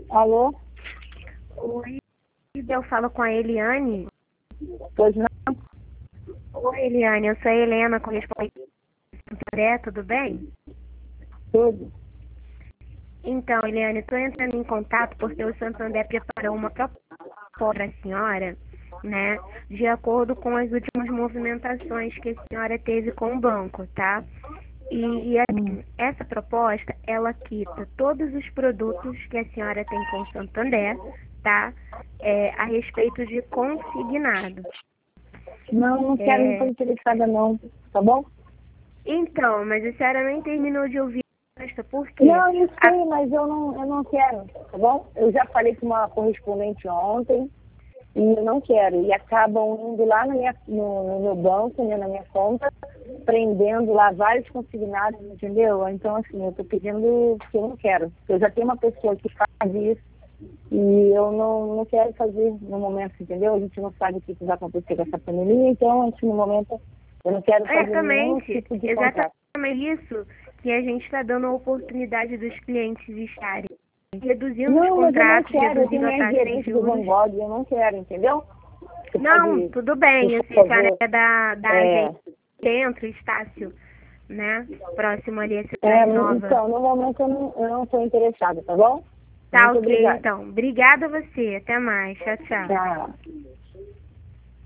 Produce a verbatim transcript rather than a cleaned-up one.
Alô? Oi, eu falo com a Eliane. Pois não? Oi, Eliane, eu sou a Helena, correspondente do Santander, tudo bem? Tudo. Então, Eliane, estou entrando em contato porque o Santander preparou uma proposta para a senhora, né, de acordo com as últimas movimentações que a senhora teve com o banco, tá? E, e assim, essa proposta, ela quita todos os produtos que a senhora tem com o Santander, tá? É, a respeito de consignado. Não, não quero, não estou É, interessada não, tá bom? então, mas a senhora nem terminou de ouvir a resposta, por quê? Não, eu A- sei, mas eu não, eu não quero, tá bom? Eu já falei com uma correspondente ontem e eu não quero. E acabam indo lá na minha, no, no meu banco, né, na minha conta, prendendo lá vários consignados, entendeu? Então, assim, eu estou pedindo que eu não quero. Eu já tenho uma pessoa que faz isso e eu não, não quero fazer no momento, entendeu? A gente não sabe o que vai acontecer com essa pandemia, então, assim, no momento, eu não quero fazer nenhum Exatamente, tipo de contrato. exatamente isso que a gente está dando a oportunidade dos clientes estarem reduzindo os Não, mas eu não contratos, quero, eu tenho reduzindo a minha taxa de gerente do Van juros. Gogh, eu não quero, entendeu? Você Não, pode, tudo bem, por assim, a senhora favor, é da, da é, agência dentro, Estácio, né? Próximo ali a é, Cidade Nova. então, no momento eu não, eu não estou interessada, tá bom? Tá Muito ok, obrigada. então. Obrigada a você. Até mais. Tchau, tchau. Tchau.